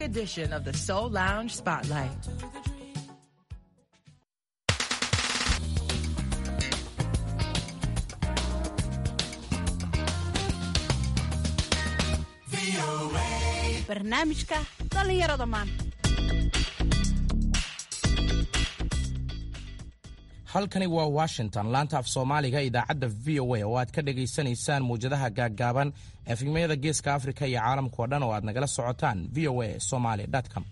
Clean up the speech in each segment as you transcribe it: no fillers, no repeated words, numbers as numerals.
edition of the Soul Lounge Spotlight. barnaamijka dhalinyarada maanta. halkani waa Washington, laanta af Soomaaliga idaacadda VOA oo aad ka dhageysanaysaan muujadaha gaaggaaban efemyada Geeska Afrika iyo caalamka oo dhan oo aad nagala socotaan voasomali.com.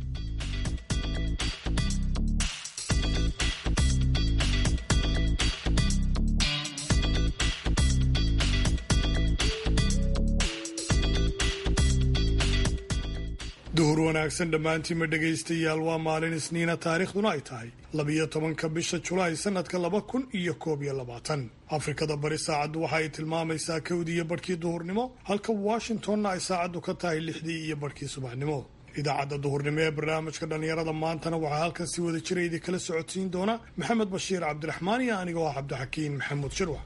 duhur wanaagsan dhammaantiin ma dhegaystayaal waa maalin isniina taariikhduna ay tahay 12 bisha Julaay sanadka 2021. Afrikada bari saacaddu waxa ay tilmaamaysaa 1:00 duhurnimo halka Washingtonna ay saacaddu ka tahay 6:00 subaxnimo. idaacadda duhurnimo ee barnaamijka dhalinyarada maantana waxaa halkan si wada jira idin kala socodsiin doona Maxamed Bashiir Cabdiraxmaan iyo anigoo Cabdixakiin Maxamuud Shirwax.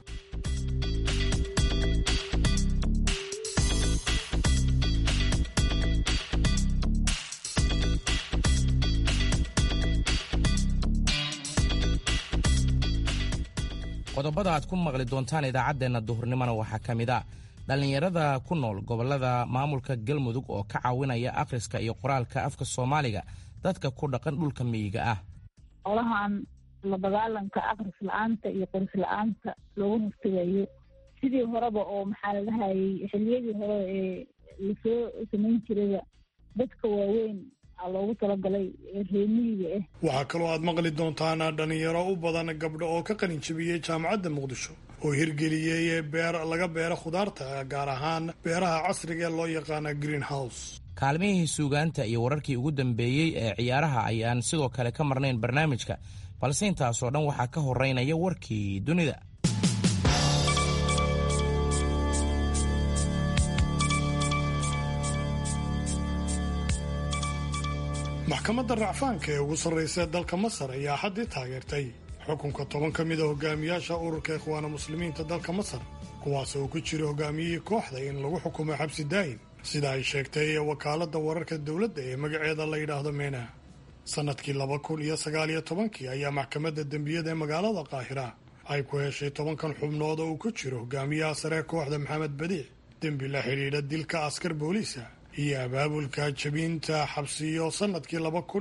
qodobada aad ku maqli doontaan idaacaddeenna duhurnimona waxaa ka mid ah dhallinyarada ku nool gobollada maamulka Galmudug oo ka caawinaya akhriska iyo qoraalka afka Soomaaliga dadka ku dhaqan dhulka miyiga ah. olahan la dagaalanka akhris la'aanta iyo qoris la'aanta loogu naftigayo sidii horeba oo maxaa la dhahayay xilliyadii hore ee lasoo samayn jiray dadka waaweyn loogu talagalay reemiyiga ah. waxaa kaloo aad maqli doontaan dhalinyaro u badan gabdho oo ka qalin jabiyey jaamacadda Muqdisho oo hirgeliyey beer laga beero khudaarta gaar ahaan beeraha casriga ee loo yaqaan greenhouse. kaalmihii suugaanta iyo wararkii ugu dambeeyey ee ciyaaraha ayaan sidoo kale ka marnayn barnaamijka, balse intaasoo dhan waxaa ka horeynaya warkii dunida. maxkamadda racfaanka ee ugu sarraysa dalka Masar ayaa xaddi taageertay xukunka 10 ka mid ah hogaamiyaasha ururka Ikhwaana Muslimiinta dalka Masar, kuwaas oo ku jira hogaamiyihii kooxda in lagu xukumo xabsi daa'im, sida ay sheegtay wakaaladda wararka dowladda ee magaceeda la yidhaahdo MENA. sanadkii 2019 ayaa maxkamadda dembiyada ee magaalada Qaahira ay ku heshay 10 xubnood oo uu ku jiro hogaamiyaha sare kooxda Maxamed Badiic dembi la xidhiidha dilka askar booliisa iyo abaabulka jabinta xabsiyo sanadkii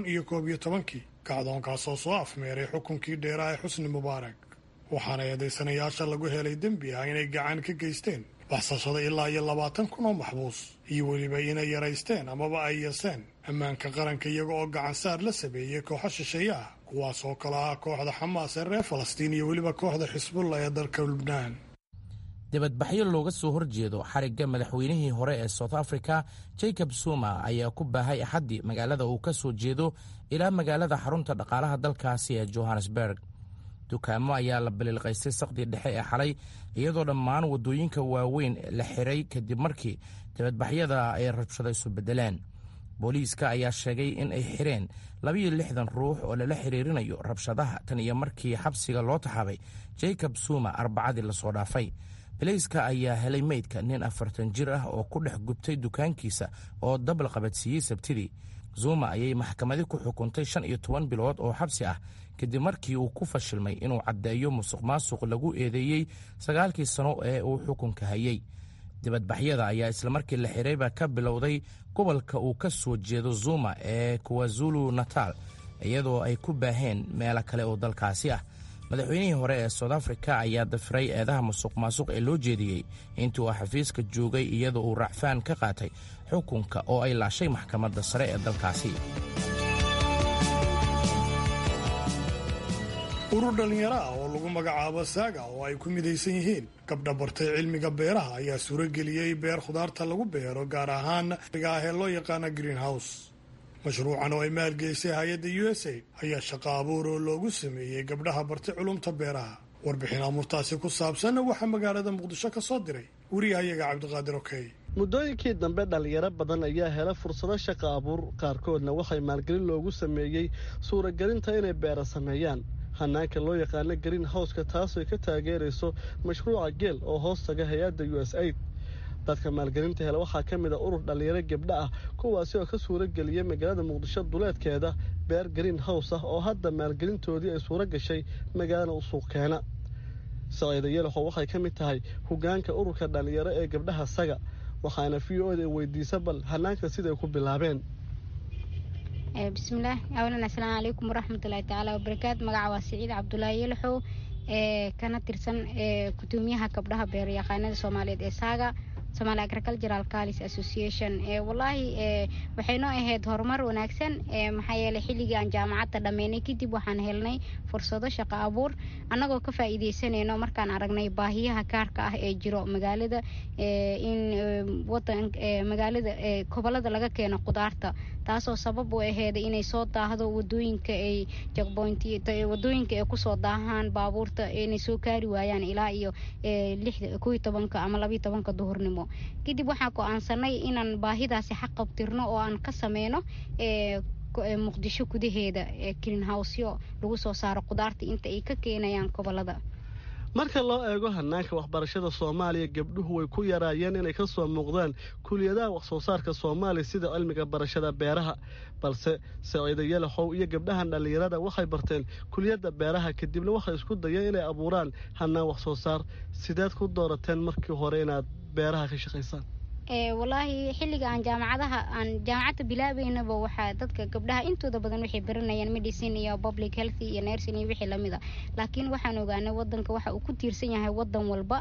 2011 kacdoonkaas oo soo afmeeray xukunkii dheeraa ee Xusni Mubaarak. waxaana eedaysanayaasha lagu helay dembi ah inay gacan ka geysteen baxsashada ilaa iyo 20,000 oo maxbuus iyo weliba inay yaraysteen amaba ay yeeseen ammaanka qaranka iyaga oo gacan saar la sameeyey kooxo shisheeye ah, kuwaas oo kala ah kooxda Xamaas ee reer Falastiin iyo weliba kooxda Xisbullah ee dalka Lubnaan. dibadbaxyo looga soo horjeedo xarigga madaxweynihii hore ee South Africa Jacob Zuma ayaa ku baahay axaddii magaalada uu ka soo jeedo ilaa magaalada xarunta dhaqaalaha dalkaasi ee Johannesburg. dukaamo ayaa la balilqaystay saqdii dhexe ee xalay, iyadoo dhammaan waddooyinka waaweyn la xiray kadib markii dibadbaxyada ay rabshado isu beddeleen. booliiska ayaa sheegay in ay xireen 62 ruux oo lala xiriirinayo rabshadaha tan iyo markii xabsiga loo taxaabay Jacob Zuma Arbacadii la soo dhaafay. booliiska ayaa helay meydka nin 40 jir ah oo ku dhex gubtay dukaankiisa oo dabal qabadsiiyey Sabtidii. Zuma ayay maxkamadi ku xukuntay 15 bilood oo xabsi ah kadib markii uu ku fashilmay inuu caddeeyo musuqmaasuq lagu eedeeyey 9 sano ee uu xukunka hayay. dibadbaxyada ayaa islamarkii la xirayba ka bilowday gobolka uu ka soo jeedo Zuma ee KwaZulu Natal, iyadoo ay ku baaheen meelo kale oo dalkaasi ah. madaxweynihii hore ee South Africa ayaa dafiray eedaha musuqmaasuq ee loo jeediyey intii uu xafiiska joogay, iyadoo uu racfaan ka qaatay xukunka oo ay laashay maxkamadda sare ee dalkaasi. urur dhalinyaro ah oo lagu magacaabo Saaga oo ay ku midaysan yihiin gabdha bartay cilmiga beeraha ayaa suurageliyey beer khudaarta lagu beero gaar ahaan ee loo yaqaan greenhouse. mashruucan oo ay maalgelisay hay'adda USAID ayaa shaqo abuur oo loogu sameeyey gabdhaha bartay culumta beeraha. warbixin amurtaasi ku saabsan waxaa magaalada Muqdisho ka soo diray wariyahayaga Cabdiqaadir Okey. muddooyinkii dambe dhalinyaro badan ayaa hela fursado shaqo abuur, qaarkoodna waxay maalgelin loogu sameeyey suuragelinta inay beera sameeyaan. hanaanka loo yaqaano greenhouse-ka taasoo ka taageerayso mashruuca geel oo hoos taga hay'adda USAID. dadka maalgelinta hele waxaa ka mid a urur dhallinyaro gabdho ah kuwaasi oo ka suuro geliyay magaalada muqdisho duleedkeeda beer green house ah oo hadda maalgelintoodii ay suuro gashay magaalada u suuq keena Saciida Yalaxow waxay ka mid tahay hoggaanka ururka dhallinyaro ee gabdhaha Saga waxaana VOA weydiisay bal hanaanka siday ku bilaabeen bismillaah awlan assalaamu calaykum waraxmatullaahi tacaala wabarakaatu magaca waa Saciid Cabdullaahi Yalaxow kana tirsan gudoomiyaha gabdhaha beer-yaqaanada Soomaaliyeed ee Saga Somali Agricultural College Association wallahi waxay noo ahayd horumar wanaagsan maxaa yeelay xilligii aan jaamacadda dhameynay kadib waxaan helnay fursado shaqo abuur annagoo ka faa'iideysanayno markaan aragnay baahiyaha gaarka ah ee jiro magaalada in magaalada gobolada laga keeno qudaarta taasoo sabab u ahayd inay soo daahdo wadooyinka ay wadooyinka ay ku soo daahaan baabuurta inay soo kaari waayaan ilaa iyo 11 ama 12 duhurnimo kadib waxaan go'aansanay inaan baahidaasi xaq qabtirno oo aan ka sameeyno muqdisho gudaheeda greenhouse-yo lagu soo saaro qudaarta inta ay ka keenayaan gobolada marka loo eego hanaanka waxbarashada Soomaaliya gabdhuhu way ku yaraayeen inay ka soo muuqdaan kuliyadaha wax soo saarka Soomaaliya sida cilmiga barashada beeraha balse Saciida Yalaxow iyo gabdhahan dhalinyarada waxay barteen kuliyada beeraha kadibna waxay isku dayeen inay abuuraan hanaan wax soo saar sideed ku doorateen markii hore inaad beeraha ka shaqeysaan wallahi xilliga aan jaamacadda bilaabeynaba waxa dadka gabdhaha intooda badan waxay baranayaan medicine iyo public health iyo nursing iyo wixii lamid ah laakiin waxaan ogaanay wadanka waxa uu ku tiirsan yahay wadan walba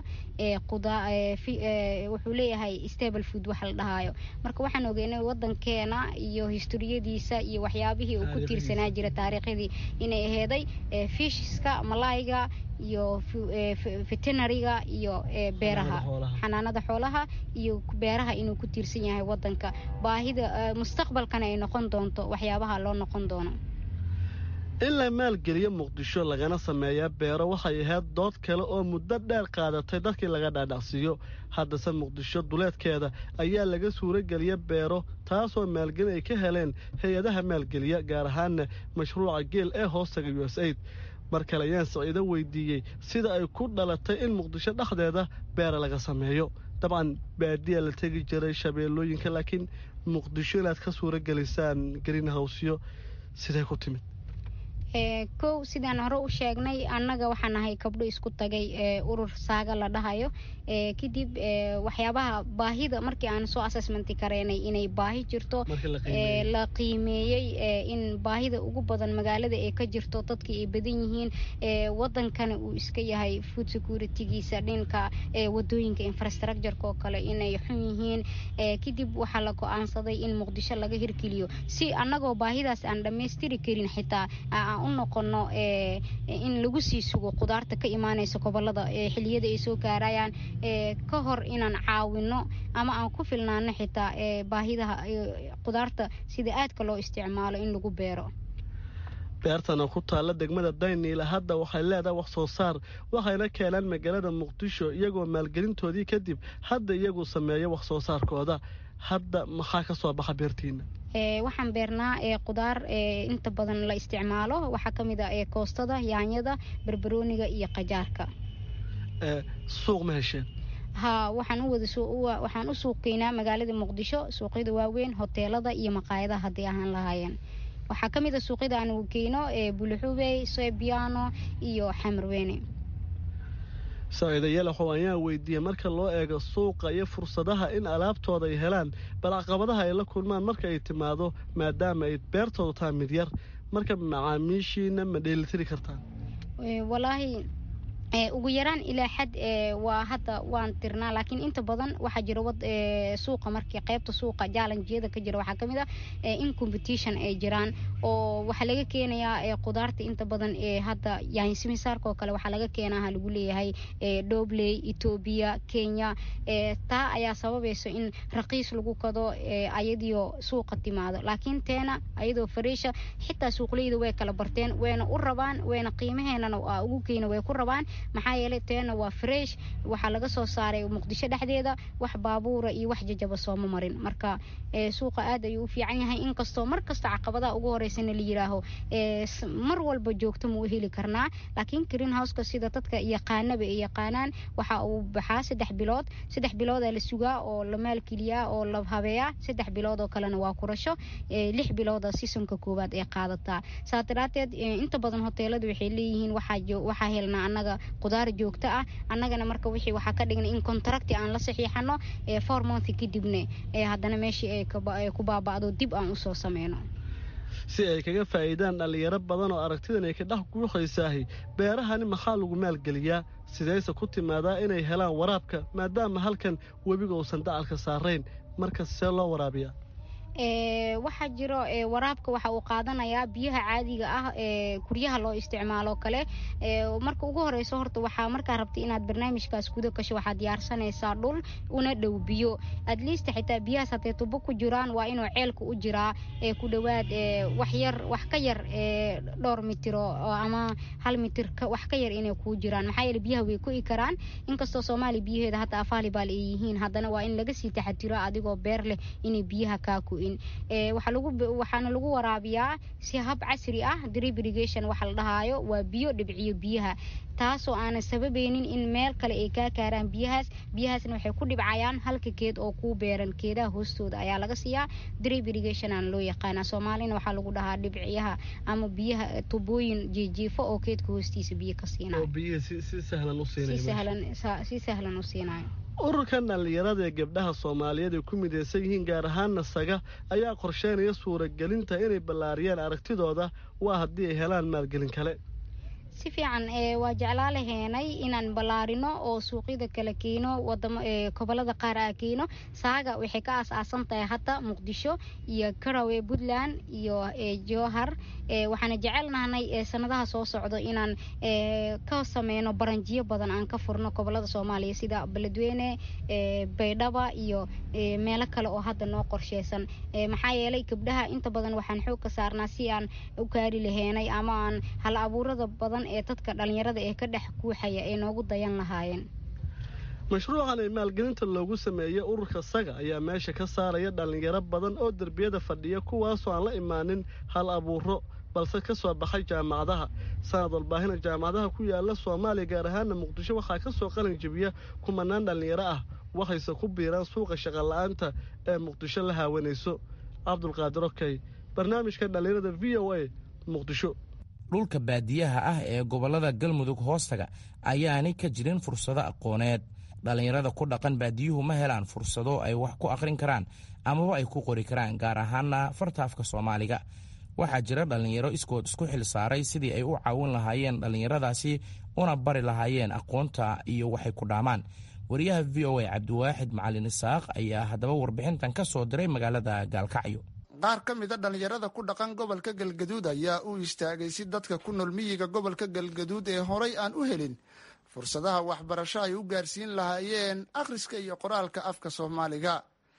wuxuu leeyahay stable food wax la dhahayo marka waxaan ogaanay wadankeena iyo historiyadiisa iyo waxyaabihii uu ku tiirsanaa jiray taariikhdii inay aheeday fishska malayga iyo veterinary-ga iyo beeraha xanaanada xoolaha iyo beeraha inuu ku tiirsan yahay wadanka baahida mustaqbalkana ay noqon doonto waxyaabaha loo noqon doono in la maalgeliyo muqdisho lagana sameeyaa beero waxay ahayd dood kale oo muddo dheer qaadatay dadkii laga dhaadhacsiiyo haddase muqdisho duleedkeeda ayaa laga suuro geliyay beero taasoo maalgelin ay ka heleen hay-adaha maalgeliya gaar ahaanna mashruuca geel ee hoostaga USAID mar kale ayaan Saciida weydiiyey sida ay ku dhalatay in muqdisho dhexdeeda beer laga sameeyo dabcan baadiya la tagi jiray shabeellooyinka laakiin muqdisho inaad ka suuro gelisaan greenhouse-yo sidee ku timid kow sidaan hore u sheegnay annaga waxaan ahay gabdho isku tagay urur Saaga la dhahayo kadib waxyaabaha baahida markii aan soo assessment kareynay inay baahi jirto la qiimeeyay in baahida ugu badan magaalada ay ka jirto dadkii ay badan yihiin wadankana uu iska yahay food security-giisa dhinka wadooyinka infrastructure-ka oo kale inay xun yihiin kadib waxaa la go'aansaday in muqdisho laga hirgeliyo si annagoo baahidaas aan dhammaystiri karin xitaa u noqono in lagu sii sugo qudaarta ka imaanaysa gobolada xilliyada ay soo gaarayaan ka hor inaan caawino ama aan ku filnaano xitaa baahidaha qudaarta sida aadka loo isticmaalo in lagu beero beertana ku taala degmada Daynila hadda waxay leedahay wax soo saar waxayna keenaan magaalada Muqdisho iyagoo maalgelintoodii kadib hadda iyagu sameeyo wax soo saarkooda hadda maxaa ka soo baxa beertiina waxaan beernaa qudaar inta badan la isticmaalo waxa kamid ah koostada yaanyada barbarooniga iyo qajaarka suuq ma hesheen waxaan u suuqeynaa magaalada Muqdisho suuqyada waaweyn hoteelada iyo maqaayadaha hadii ahaan lahaayeen waxa kamid ah suuqyada aan u geeyno Buluxubey Soebiano iyo Xamarweyne Saciida Yalaxow ayaa weydiiyay marka loo eego suuqa iyo fursadaha in alaabtooda ay helaan bal caqabadaha ay la kulmaan marka ay timaado maadaama ay beertooda tahay mid yar marka macaamiishiina ma dheelitiri kartaan wallahi ugu yaraan ilaa xad waa hadda waan tirnaa laakiin inta badan waxa jira suuqa markii qaybta suuqa challenge-yada ka jira waxa kamid ah in competition ay jiraan oo waxa laga keenayaa qudaarta inta badan hadda yaani simisaarka oo kale waxa laga keenaa lagu leeyahay Dobley Ethiopia Kenya taa ayaa sababayso in raqiis lagu kado ayadiyo suuqa timaado laakiin teena ayadoo fariisha xitaa suuqleyda way kala barteen wayna u rabaan wayna qiimaheena ugu keenay way ku rabaan maxaa yeelay teena waa fresh waxaa laga soo saaray muqdisho dhexdeeda wax baabuura iyo wax jajaba sooma marin marka suuqa aad ayuu u fiican yahay inkastoo markasta caqabadaha ugu horeysana la yiraaho mar walba joogto ma u heli karnaa laakiin greenhouse-ka sida dadka yaqaanaba ay yaqaanaan waxa uu baxaa 3 bilood 3 bilood la sugaa oo la maalgeliyaa oo la habeeyaa 3 bilood oo kalena waa kurasho 6 bilood seasonka koowaad ee qaadataa saadarateed inta badan hoteeladu waxay leeyihiin waxa helnaa annaga qudaar joogto ah annagana marka wixii waxa ka dhignay in contract aan la saxiixano 4 months kadibna haddana meeshii ay ku baaba'do dib aan u soo sameeyno si ay kaga faa'iidaan dhalinyaro badan oo aragtidan ay ka dhex guuxaysaahay beerahani maxaa lagu maalgeliyaa sidayse ku timaadaa inay helaan waraabka maadaama halkan webiga uusan dacalka saarayn marka see loo waraabiyaa waxaa jiro waraabka waxa uu qaadanayaa biyaha caadiga ah guryaha loo isticmaalo kale marka ugu horeyso horta waxaa markaa rabtay inaad barnaamijkaas guda gasho waxaad diyaarsanaysaa dhul una dhow biyo at least xitaa biyahaas haddee tubo ku jiraan waa inuu ceelka u jiraa ku dhowaad wax ka yar dhowr mitiro ama 1 mitir wax ka yar inay kuu jiraan maxaa yeelay biyaha way ku karaan inkastoo Soomaali biyaheeda hata available ay yihiin haddana waa in laga sii taxadiro adigoo beer leh inay biyaha ka waxaana lagu waraabiyaa si hab casri ah drip irrigation waxa la dhahayo waa biyo dhibciyo biyaha taasoo aan sababaynin in meel kale ay ka kaaraan biyahaasna waxay ku dhibcayaan halka geed oo ku beeran geedaha hoostooda ayaa laga siiyaa drip irrigation aan loo yaqaan Soomaalina waxa lagu dhahaa dhibciyaha ama biyaha tubooyin jiifo oo geedka hoostiisa biyo ka siinaayo oo biyo si sahlan u siinaayo ururkan dhalinyarada ee gabdhaha Soomaaliyeed ay ku mideysan yihiin gaar ahaan Nasaga ayaa qorsheynaya suuragelinta inay ballaariyaan aragtidooda waa haddii ay helaan maalgelin kale si fiican waa jeclaa lahaynay inaan ballaarino oo suuqyada kala keeno gobolada qaar ah keeno saaga waxay ka aasaasan tahay hata Muqdisho iyo Karawe Puntland iyo Jowhar waxaan jecelnahay sanadaha soo socdo inaan ka sameeyno baranjiyo badan aan ka furno gobolada Soomaaliya sida Beledweyne Baydhabo iyo meelo kale oo hadda noo qorsheysan maxaa yeelay gabdhaha inta badan waxaan xoog ka saarnaa si aan u gaari lahaynay ama aan hal abuurada badan ee dadka dhalinyarada ee ka dhex guuxaya ee noogu dayan lahaayeen mashruucan ay maalgelinta loogu sameeyay ururka Saga ayaa meesha ka saaraya dhalinyaro badan oo darbiyada fadhiya kuwaasoo aan la imaanin hal abuuro balse ka soo baxay jaamacadaha sanad walbaahina jaamacadaha ku yaala Soomaaliya gaar ahaan Muqdisho waxaa ka soo qalin jabiya kumanaan dhalinyaro ah waxayse ku biiraan suuqa shaqo la'aanta ee Muqdisho la haawanayso Cabdulqaadir Okay barnaamijka dhalinyarada VOA Muqdisho dhulka baadiyaha ah ee gobolada Galmudug hoostaga ayaanay ka jirin fursado aqooneed dhalinyarada ku dhaqan baadiyuhu ma helaan fursado ay wax ku akhrin karaan ama ay ku qori karaan gaar ahaanna fartaafka Soomaaliga waxaa jira dhalinyaro iskood isku xil saaray sidii ay u caawin lahaayeen dhalinyaradaasi una bari lahaayeen aqoonta iyo waxay ku dhaamaan wariyaha VOA Cabdiwaaxid Macalin Isaaq ayaa haddaba warbixintan ka soo diray magaalada Gaalkacyo qaar ka mid a dhalinyarada ku dhaqan gobolka Galgaduud ayaa u istaagay si dadka ku nool miyiga gobolka Galgaduud ee horay aan u helin fursadaha waxbarasho ay u gaarsiin lahaayeen akhriska iyo qoraalka afka Soomaaliga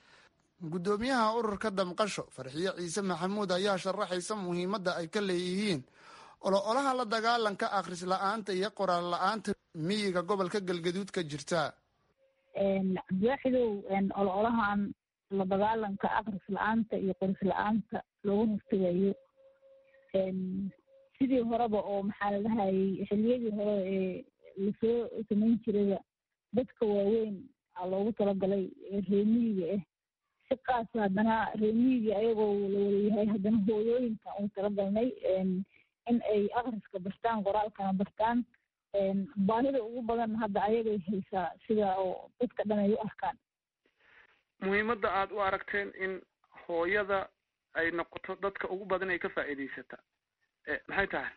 gudoomiyaha ururka Damqasho Farxiye Ciise Maxamuud ayaa sharaxaysa muhiimadda ay ka leeyihiin ololaha la dagaalanka akhris la'aanta iyo qoraal la'aanta miyiga gobolka Galgaduud ka jirta ololahan la dagaalanka akhris la'aanta iyo qoris la'aanta loogu naftigayo sidii horeba oo maxaa la dhahayay xilliyadii hore ee lasoo samayn jirayba dadka waaweyn aa loogu talagalay reemiyiga si qaas haddana reemiyiga ayagoo la wadayahay haddana hooyooyinka ugu talagalnay in ay akhriska bartaan qoraalkana bartaan baahida ugu badan hadda ayagay haysaa sida oo dadka dhan ay u arkaan muhiimadda aad u aragteen in hooyada ay noqoto dadka ugu badan ay ka faa'iidaysata maxay tahay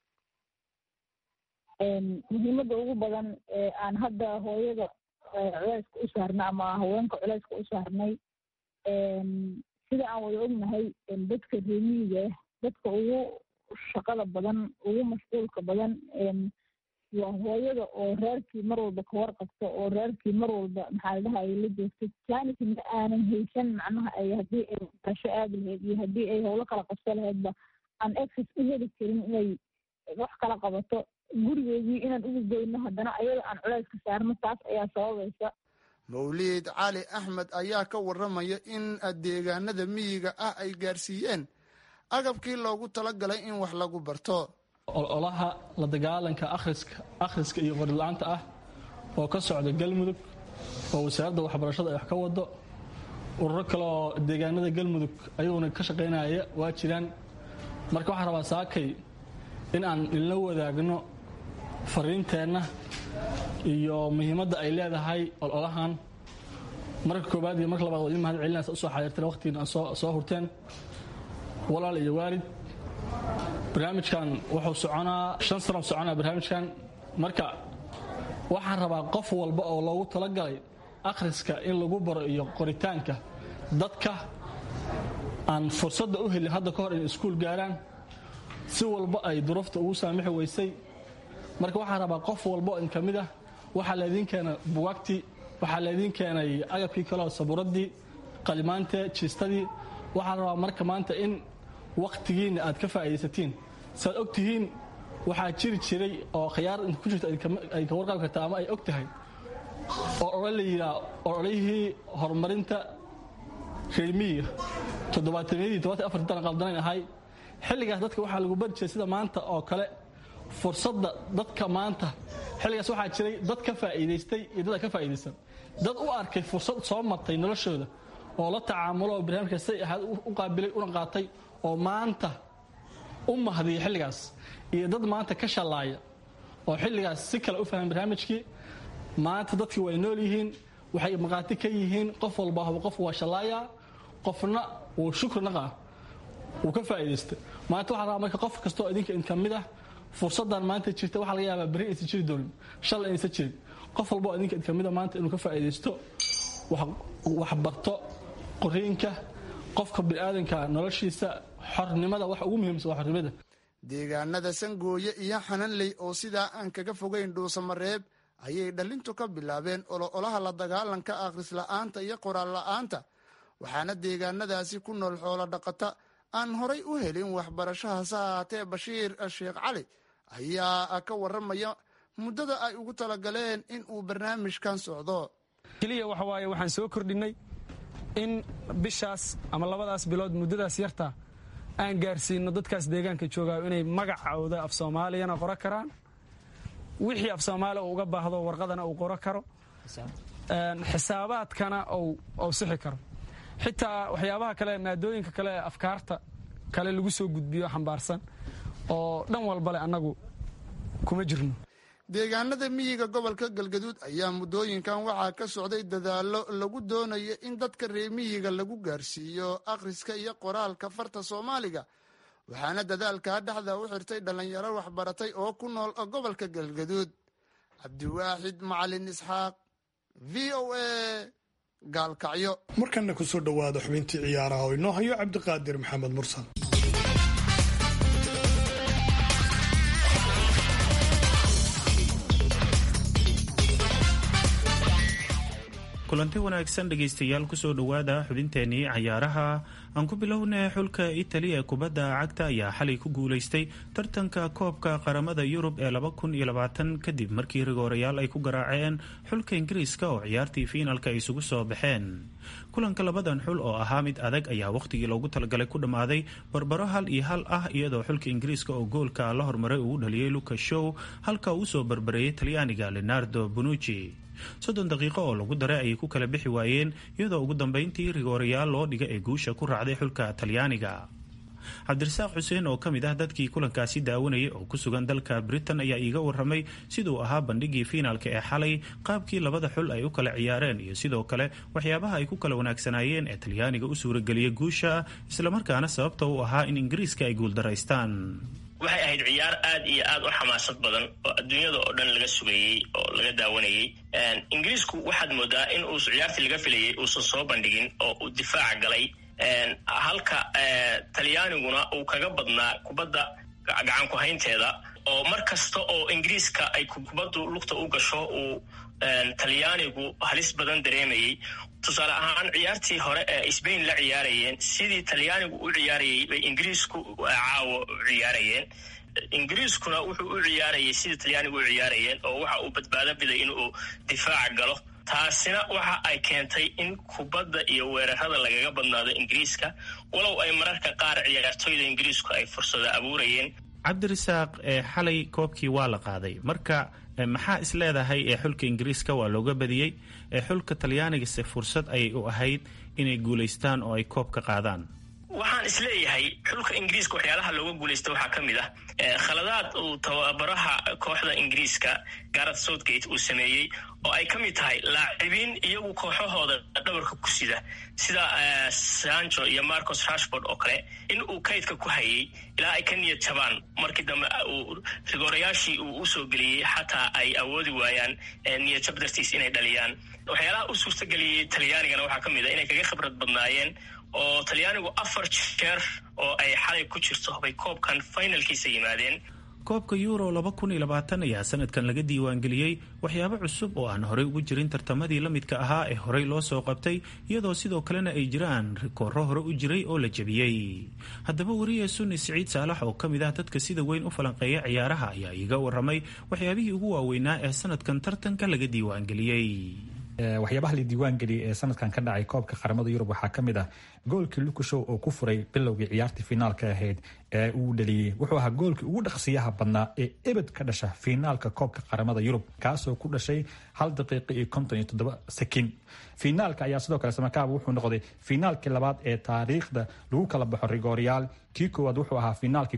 muhiimadda ugu badan aan hadda hooyada culeyska u saarna ama haweenka culeyska u saarnay sida aan wada ognahay dadka reemiyiga dadka ugu shaqada badan ugu mashquulka badan waa hooyada oo reerkii mar walba ka warqabto oo reerkii mar walba maxaa la dhahayay la joogto jaanisna aanan haysan macnaha ay haddii ay waxbarasho aadi lahayd iyo haddii ay howlo kala qabso lahaydba aan access u heli karin inay wax kala qabato gurigeedii inaan ugu goyno haddana ayaga aan culayska saarno taas ayaa sababaysa. mawliid cali axmed ayaa ka waramaya in deegaanada miyiga ah ay gaarsiiyeen agabkii loogu talagalay in wax lagu barto. ololaha la dagaalanka akhriska iyo qorila'aanta ah oo ka socda galmudug oo wasaaradda waxbarashada ay wax ka wado, ururo kale oo deegaanada galmudug ayaguna ka shaqaynaya waa jiraan. marka waxaan rabaa saakay in aan ilna wadaagno fariinteenna iyo muhiimadda ay leedahay ololahan. marka koobaad iyo marka labaad waa idin mahad celinaysa usoo xaadiirteen waqtigiina aan soo hurteen. walaal iyo waalid, barnaamijkan wuxuu soconaa 5 sano soconaa barnaamijkan. marka waxaan rabaa qof walba oo loogu talagalay akhriska in lagu baro iyo qoritaanka dadka aan fursadda u helin hadda ka hor inay iskuul gaaraan, si walba ay duruufta ugu saamixi weysay. marka waxaan rabaa qof walba in ka mid ah waxaa laydin keenay bugaagtii, waxaa laydin keenay agabkii kaleo sabuuraddii, qalimaante, jiistadii. waxaan rabaa marka maanta in waqtigiina aad ka faa'iidaysatiin. saad og tihiin waxaa jiri jiray oo khiyaar inta ku jirta ay ka warqabi kartaa ama ay og tahay oo odhan la yidhaha odhanihii horumarinta reermiyiga 74 qaldanayn ahay. xilligaas dadka waxaa lagu bari jiray sida maanta oo kale fursadda dadka maanta. xilligaas waxaa jiray dad ka faa'iidaystay iyo dad ka faa'iidaysan, dad u arkay fursad soo martay noloshooda oo la tacaamulo oo barnaamijka say ahayd u qaabilay una qaatay oo maanta u mahdiya xilligaas, iyo dad maanta ka shalaaya oo xilligaas si kale u fahmay barnaamijkii. maanta dadkii way nool yihiin, waxay maqaati ka yihiin. qof walba qof waa shalaaya, qofna wuu shukri naqaa, wuu ka faa'iidaystay. maanta waxaa rabaa marka qof kastoo idinka in ka mid ah fursaddan maanta jirta waxaa laga yaabaa berri aysan jiri doonin, shalay aysan jirin. qof walba oo idinka in ka mid ah maanta inuu ka faa'iidaysto, wax barto qoriinka qofka bini'aadanka noloshiisa. xornimada wax ugu muhiimsan waa xornimada. deegaanada Sangooye iyo Xananley oo sidaa aan kaga fogeyn Dhuusamareeb ayay dhalintu ka bilaabeen ololaha la dagaalanka akhris la'aanta iyo qoraal la'aanta, waxaana deegaanadaasi ku nool xoolo dhaqata aan horay u helin waxbarasho. hase ahaatee Bashiir Sheekh Cali ayaa ka waramaya muddada ay ugu talagaleen in uu barnaamijkan socdo. keliya waxa waaye waxaan soo kordhinay in bishaas ama 2 bilood muddadaas yarta aan gaarsiino dadkaas deegaanka joogaa inay magacooda af Soomaaliyana qoro karaan, wixii af Soomaali uu uga baahdo warqadana uu qoro karo, xisaabaadkana uu sixi karo. xitaa waxyaabaha kale maadooyinka kale afkaarta kale lagu soo gudbiyo xambaarsan oo dhan walba leh annagu kuma jirno. deegaanada miyiga gobolka Galgaduud ayaa muddooyinkan waxaa ka socday dadaallo lagu doonayo in dadka reer miyiga lagu gaarsiiyo akhriska iyo qoraalka farta Soomaaliga, waxaana dadaalkaa dhexda u xirtay dhalinyaro waxbaratay oo ku nool gobolka Galgaduud. Cabdiwaaxid Macalin Isxaaq, VOA, Gaalkacyo. markana ku soo dhawaada xubintii ciyaaraha oo inoo hayo Cabdiqaadir Maxamed Mursal. kulanti wanaagsan dhegaystayaal kusoo dhowaada xubinteenii cayaaraha. aan ku bilownay xulka Italy ee kubadda cagta ayaa xalay ku guulaystay tartanka koobka qaramada Yurub ee 2020 kadib markii rigoorayaal ay ku garaaceen xulka Ingiriiska oo ciyaartii fiinalka ay isugu soo baxeen. kulanka labadan xul oo ahaa mid adag ayaa waqtigii loogu talagalay ku dhammaaday barbaro 1-1 ah, iyadoo xulka Ingiriiska oo goolka la hormaray uu dhaliyay Luka Shaw halka uu soo barbareeyay Talyaaniga Leonardo Bonucci. 30 daqiiqo oo lagu daray ayay ku kala bixi waayeen, iyadoo ugu dambeyntii rigoorayaal loo dhiga ee guusha ku raacday xulka Talyaaniga. Cabdirasaaq Xuseen oo ka mid ah dadkii kulankaasi daawanayay oo ku sugan dalka Britain ayaa iiga waramay siduu ahaa bandhigii fiinaalka ee xalay, qaabkii labada xul ay u kala ciyaareen iyo sidoo kale waxyaabaha ay ku kala wanaagsanaayeen ee Talyaaniga u suurageliyay guusha, islamarkaana sababta u ahaa in Ingiriiska ay guuldaraystaan. waxay ahayd ciyaar aad iyo aad u xamaasad badan oo adduunyada oo dhan laga sugayey oo laga daawanayay. ingiriisku waxaad moodaa in uu ciyaartii laga filayay uusan soo bandhigin oo uu difaaca galay, halka talyaaniguna uu kaga badnaa kubadda gacan ku haynteeda, oo mar kasta oo ingiriiska ay kubaddu lugta u gasho uu talyaanigu halis badan dareemayay. tusaale ahaan ciyaartii hore ee Spain la ciyaarayeen sidii talyaanigu u ciyaarayay bay ingiriisku caawo u ciyaarayeen. ingiriiskuna wuxuu u ciyaarayay sidii talyaanigu u ciyaarayeen oo waxa uu badbaado biday inuu difaaca galo. taasina waxa ay keentay in kubadda iyo weerarada lagaga badnaado ingiriiska, walow ay mararka qaar ciyaartooyda ingiriisku ay fursado abuurayeen. cabdirasaaq, xalay koobkii waa la qaaday, marka maxaa is leedahay xulka ingiriiska waa looga badiyey, xulka talyaanigase fursad ayay u ahayd inay guulaystaan oo ay koobka qaadaan? waxaan isleeyahay xulka ingiriiska waxyaalaha looga guulaysta waxaa ka mid ah khaladaad uu tababaraha kooxda ingiriiska Gareth Southgate uu sameeyey oo ay ka mid tahay laacibiin iyagu kooxahooda dhabarka ku sida Sancho iyo Marcus Rashford oo kale in uu kaydka ku hayay ilaa ay ka niyad jabaan markii dambe uu rigorayaashii uu usoo geliyey xataa ay awoodi waayaan niyad jab dartiis inay dhaliyaan. waxyaalaha u suurtageliyey talyaanigana waxaa ka mid ah inay kaga khibrad badnaayeen oo talyaanigu 4 jeer oo ay xalay ku jirto bay koobkan finalkiisa yimaadeen. koobka Euro 2020 ayaa sanadkan laga diiwaangeliyey waxyaabo cusub oo aan horey ugu jirin tartamadii la midka ahaa ee horey loo soo qabtay, iyadoo sidoo kalena ay jiraan rikooro hore u jiray oo la jebiyey. haddaba wariye Sunni Siciid Saalax oo ka mid ah dadka sida weyn u falanqeeya ciyaaraha ayaa iga waramay waxyaabihii ugu waaweynaa ee sanadkan tartanka laga diiwaangeliyey. waxyaabaha la diiwaangeliyay ee sanadkan ka dhacay koobka qaramada Yurub waxaa ka mid ah goolkii Lukushow oo ku furay bilowgii ciyaartii finaalka ahayd ee uu dhaliyay. wuxuu ahaa goolkii ugu dhaqsiyaha badnaa ee ebed ka dhasha finaalka koobka qaramada Yurub, kaasoo ku dhashay 1 daqiiqo iyo 57 sekin. finaalka ayaa sidoo kale samakaab wuxuu noqday finaalkii labaad ee taariikhda lagu kala baxo rigoryaal. kii koowaad wuxuu ahaa finaalkii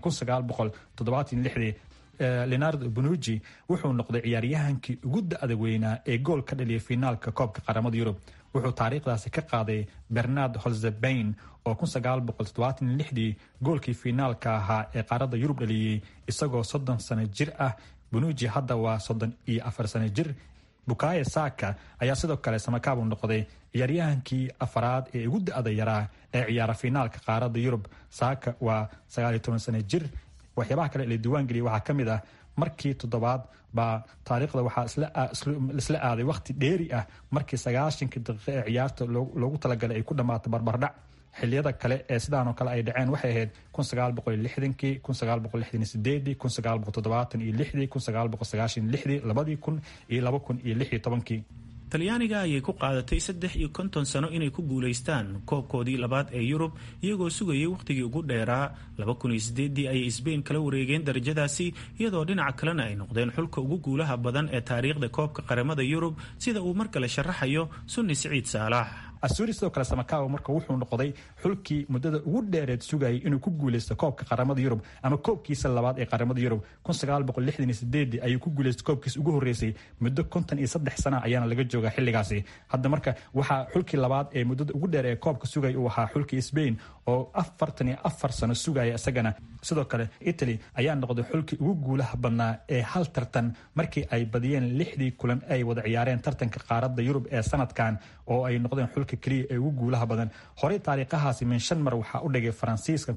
1976 Leonardo Bonucci wuxuu noqday ciyaaryahankii ugu da'da weynaa ee gool ka dhaliyay finaalka koobka qaramada Yurub. wuxuu taariikhdaasi ka qaaday Bernard Holzbein oo 1976 goolkii finaalka ahaa ee qaaradda Yurub dhaliyay isagoo 30 sano jir ah. Bonucci hadda waa 34 sano jir. Bukayo Saka ayaa sidoo kale samakaab noqday ciyaaryahankii afraad ee ugu da'da yaraa ee ciyaara finaalka qaaradda Yurub. Saka waa 19 sano jir. waxyaabaha kale la diiwaangeliyay waxaa ka mid ah markii 7aad baa taariikhda waxaa isla aaday waqti dheeri ah markii 90 daqiiqo ee ciyaarta loogu talagalay ay ku dhammaatay barbardhac. xilliyada kale ee sidaan oo kale ay dhaceen waxay ahayd 1960, 1968, 1976, 1996, 2000 iyo 2016. talyaaniga ayay ku qaadatay 53 sano inay ku guulaystaan koobkoodii labaad ee Yurub, iyagoo sugayay waqtigii ugu dheeraa. 2008 ayay Spain kala wareegeen darajadaasi, iyadoo dhinaca kalena ay noqdeen xulka ugu guulaha badan ee taariikhda koobka qaramada Yurub, sida uu mar kale sharaxayo Sunni Siciid Saalax. Asuri sidoo kale samakaabo marka wuxuu noqday xulkii muddada ugu dheereed sugayay inuu ku guuleysto koobka qaramada Yurub ama koobkiisa labaad ee qaramada Yurub. 1968 ayuu ku guuleystay koobkiisa ugu horeysay muddo 53 sano ayaana laga joogaa xilligaasi. hadda marka waxaa xulkii labaad ee muddada ugu dheer ee koobka sugay uu ahaa xulkii Spain oo 44 sano sugaya isagana. sidoo kale Italy ayaa noqday xulkii ugu guulaha badnaa ee hal tartan markii ay badiyeen 6 kulan ay wada ciyaareen tartanka qaaradda Yurub ee sanadkan oo ay noqdeen xulka kaliya ee ugu guulaha badan. horey taariikhahaasi min 5 mar waxaa u dhigay Faransiiska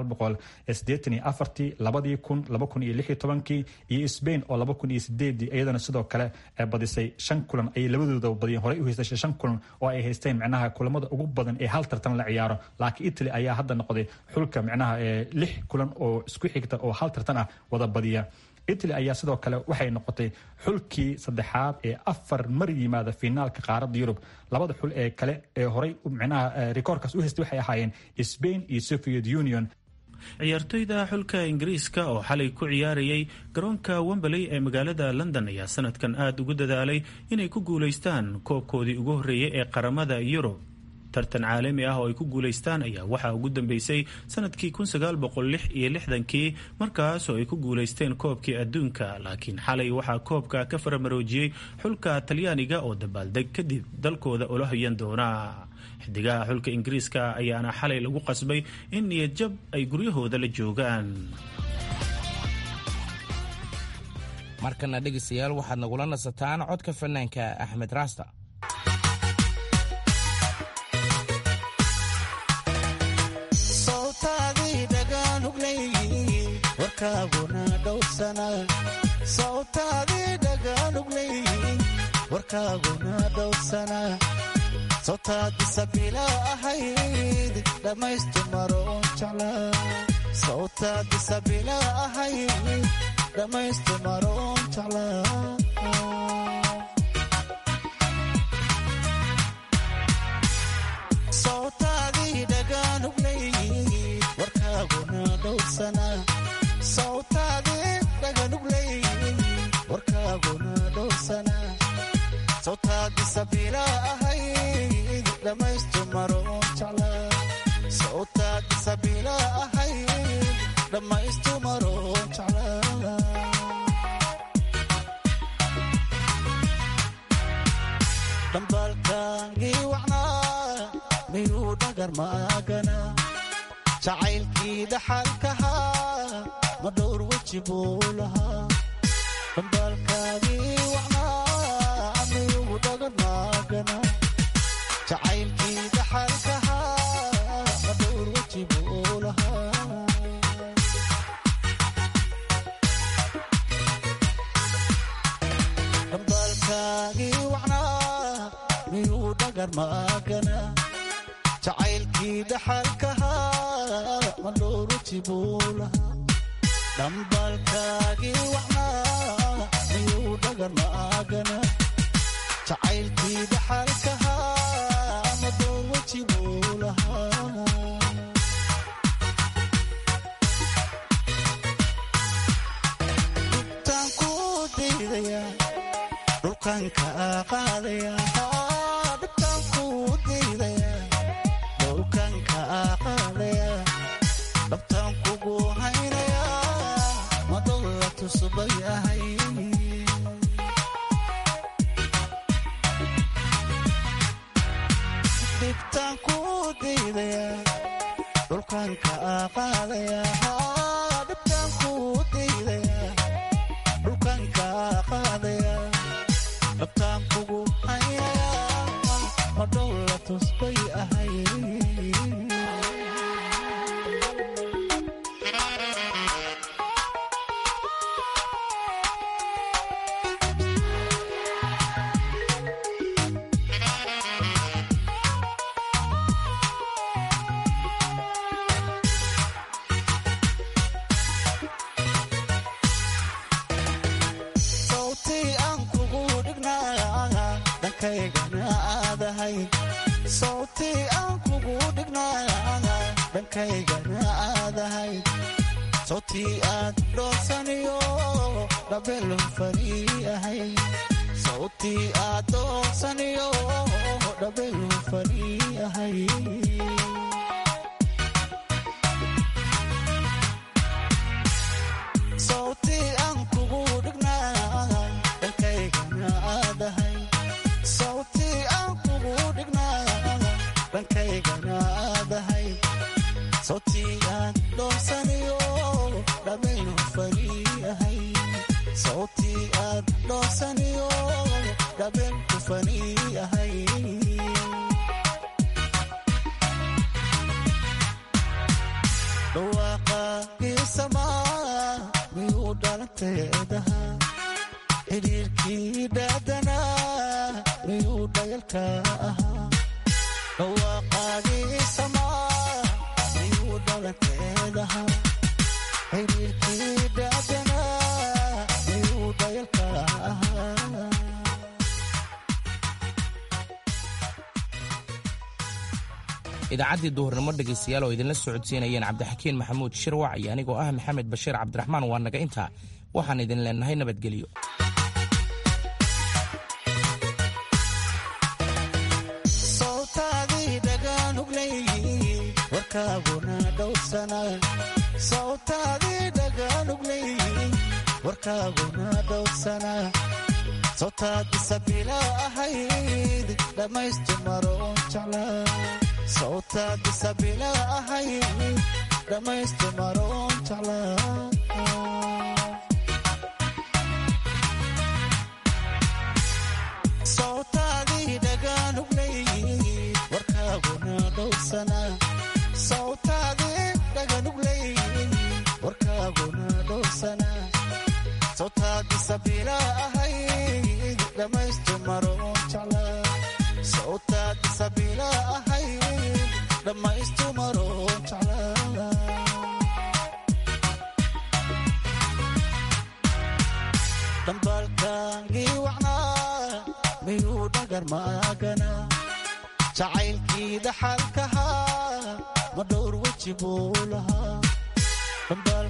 1984, 2000, 2016 iyo Spain oo 2008 iyadana sidoo kale ay badisay 5 kulan ay labadooda badiyeen. horey u haystay 5 kulan oo ay haysteen macnaha kulamada ugu badan ee hal tartan la ciyaaro, laakiin Italy ayaa hadda noqday xulka macnaha 6 kulan oo isku xigta oo hal tartan ah wada badiya. Italy ayaa sidoo kale waxay noqotay xulkii saddexaad ee 4 mar yimaada finaalka qaaradda Yurub. labada xul ee kale ee horey macnaha rikoorkaas u haystay waxay ahaayeen Spain iyo Soviet Union. ciyaartoyda xulka Ingiriiska oo xalay ku ciyaarayay garoonka Wembley ee magaalada London ayaa sanadkan aad ugu dadaalay inay ku guuleystaan koobkoodii ugu horeeyay ee qaramada Yurub. tartan caalami ah oo ay ku guuleystaan ayaa waxaa ugu dambeysay sanadkii 1966 markaasoo ay ku guuleysteen koobkii adduunka, laakiin xalay waxaa koobka ka faramaroojiyey xulka Talyaaniga oo dabaaldeg kadib dalkooda ula hoyan doona. xidigaha xulka Ingiriiska ayaana xalay lagu qasbay in niyad jab ay guryahooda la joogaan. markana dhegeystayaal waxaad nagula nasataan codka fanaanka Axmed Rasta. warkaaguna dhowrsana sawtaad bisabila ahayd dhammaystu maro un jeclaa sawtaadi sabila ahay dhamaystu maroon jeclaa sawtaadii dhaganuglay warkaaguna dhowrsana sawtaadii dhaganuglay warkaaguna dhowrsana sawtaadi sabila ahay dhamaystu maroon jeclaa sawtaadi sabila ahay dhamaystu maroon jeclaa dhambalkaagii wacnaa miyuu dhagar maagana jacaylkii dhaxalkahaa ma dhowr weji buu lahaa dhambalkaagii wacnaa miyuu dhagar maagana jacaylkii dhaxalkahaa ma dhowr weji buu lahaa dhambalkaagii wacnaa miyuu dhagar maagana jacaylkii dhaxalkahaa ma dhowr weji buu lahaa dhambalkaagii wacnaa miyuu dhagar maagana jacaylkii dhaxalkahaa ma dhowr weji buu lahaa dhubtaan ku daydaya dhulkan ka qaadaya dhubtaan ku daydaya dhulkan ka qaadaya dhabtaan kugu haynaya ma dowla tusbayahay dhibtaan ku daydaya dhulkan ka qaadaya dhibtaan ku daydaya dhulkan ka qaadaya dhabtaan kugu haynaya ma dowla tusbayahay sawtii aan kugu dhignaa dhankaygana aadahay sawtii aad dhoonsaniyo dhabelu fani ahay sawtii aad dhoonsaniyo dhabelu fani ahay sawtii aan kugu dhignaa dhankaygana aadahay sawtii aan kugu dhignaa dhankaygana aadahay sawtii aan dhoonsaniyo dhabeynu fani ahay sawtii aad dhoonsaniyo dhabenku fani ahay dhawaaqaagii samaa miyuu dhalanteedaha xidhiirkii dhaadanaa miyuu dhayalka ahaa dhawaaqaagii samaa miyuu dhalanteedaha xidhiirkii dhaadanaa miyuu dhayalka ahaa idaacaddii duhurnimo dhegaystayaal oo idinla socodsiinayeen cabdixakiin maxamuud shirwac iyo anigoo ah maxamed bashiir cabdiraxmaan waa naga intaa waxaan idin leenahay nabadgelyo sawtaadii dhaganuglay warkaaguna dhowrsana sawtaadii dhaganuglay warkaaguna dhowrsana sawtaadi sabila ahayd dhamaystu maroon jeclaa sawtaadi sabila ahayd dhamaystu maroon jeclaa sawtaadii dhaganuglay warkaaguna dhowrsana sawtaadii dhaganuglay warkaaguna dhowrsana sawtaadi sabila ahayd dhamaystu maroon jeclaa sawtaadi sabila ahayd dhamaystu maroon jeclaa dhagar maagana jacaylkii dhaxalkahaa ma dhowr weji buu lahaa